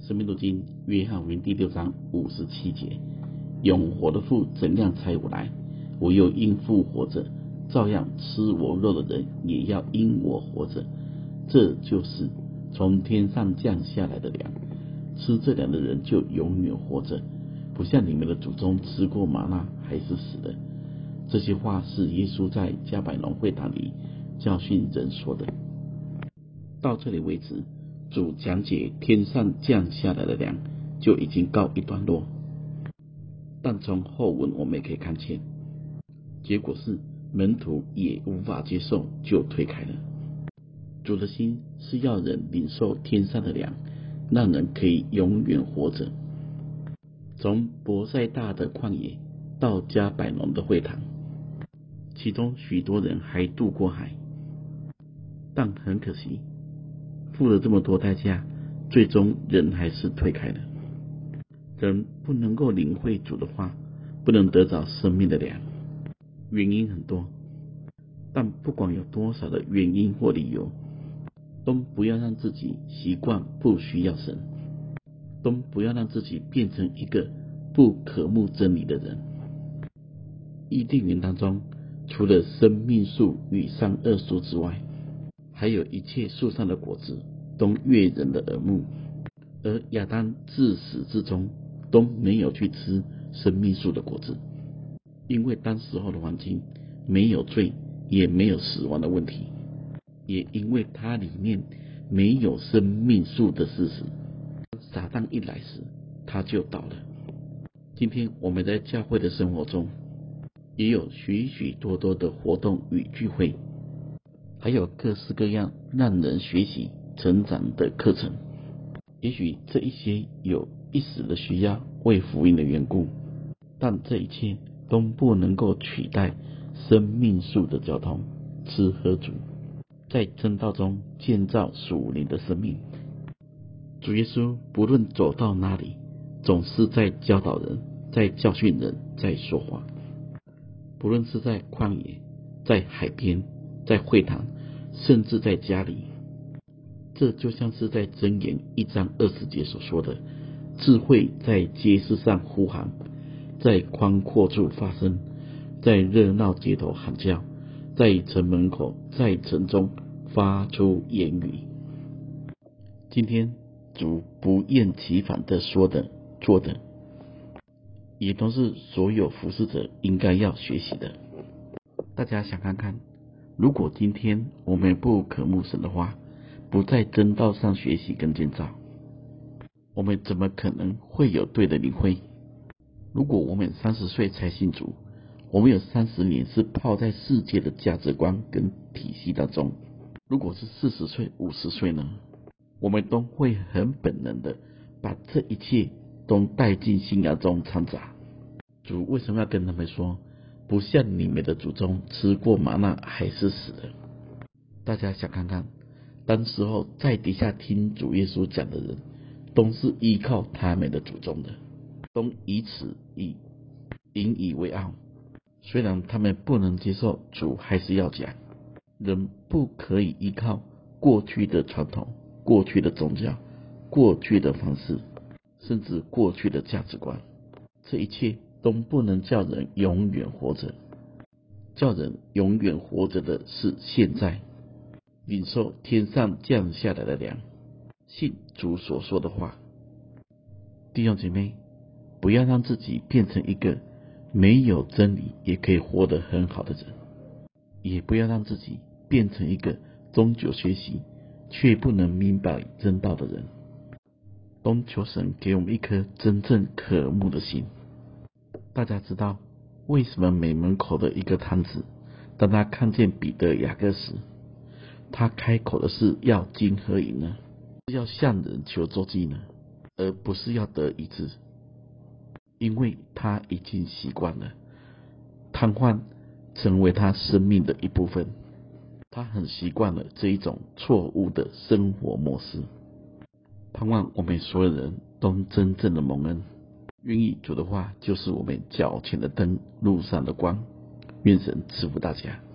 生命读经约翰福音第6章57节，永活的父怎样差我来，我又因父活着，照样吃我肉的人也要因我活着。这就是从天上降下来的粮，吃这粮的人就永远活着，不像你们的祖宗吃过玛纳还是死的。这些话是耶稣在加百农会堂里教训人说的。到这里为止，主讲解天上降下来的粮就已经告一段落，但从后文我们也可以看见，结果是门徒也无法接受，就退开了。主的心是要人领受天上的粮，让人可以永远活着。从伯赛大的旷野到加百农的会堂，其中许多人还渡过海，但很可惜，付了这么多代价，最终人还是退开了。人不能够领会主的话，不能得着生命的粮，原因很多，但不管有多少的原因或理由，都不要让自己习惯不需要神，都不要让自己变成一个不渴慕真理的人。伊甸园当中，除了生命树与善恶树之外，还有一切树上的果子都悦人的耳目，而亚当自始至终都没有去吃生命树的果子，因为当时候的环境没有罪，也没有死亡的问题，也因为它里面没有生命树的事实，撒旦一来时他就倒了。今天我们在教会的生活中，也有许许多多的活动与聚会，还有各式各样让人学习成长的课程。也许这一些有一时的需要，为福音的缘故，但这一切都不能够取代生命树的交通，吃喝主，在真道中建造属灵的生命。主耶稣不论走到哪里，总是在教导人，在教训人，在说话。不论是在旷野，在海边，在会堂，甚至在家里，这就像是在箴言1章20节所说的，智慧在街市上呼喊，在宽阔处发声，在热闹街头喊叫，在城门口，在城中发出言语。今天主不厌其烦的说的做的，也都是所有服侍者应该要学习的。大家想看看，如果今天我们不渴慕神的话，不在真道上学习跟建造，我们怎么可能会有对的领会？如果我们30岁才信主，我们有30年是泡在世界的价值观跟体系当中，如果是40岁、50岁呢？我们都会很本能的把这一切都带进信仰中掺杂。主为什么要跟他们说，不像你们的祖宗吃过玛纳还是死的？大家想看看，当时候在底下听主耶稣讲的人，都是依靠他们的祖宗的，都以此引以为傲。虽然他们不能接受，主还是要讲，人不可以依靠过去的传统、过去的宗教、过去的方式，甚至过去的价值观，这一切都不能叫人永远活着。叫人永远活着的是现在，领受天上降下来的粮，信主所说的话。弟兄姐妹，不要让自己变成一个没有真理也可以活得很好的人，也不要让自己变成一个终究学习却不能明白真道的人。都求神给我们一颗真正渴慕的心。大家知道为什么美门口的一个摊子，当他看见彼得、雅各时，他开口的是要金和银呢？是要向人求周济呢，而不是要得医治？因为他已经习惯了瘫痪成为他生命的一部分，他很习惯了这一种错误的生活模式。盼望我们所有人都真正的蒙恩，愿意主的话就是我们脚前的灯，路上的光。愿神赐福大家。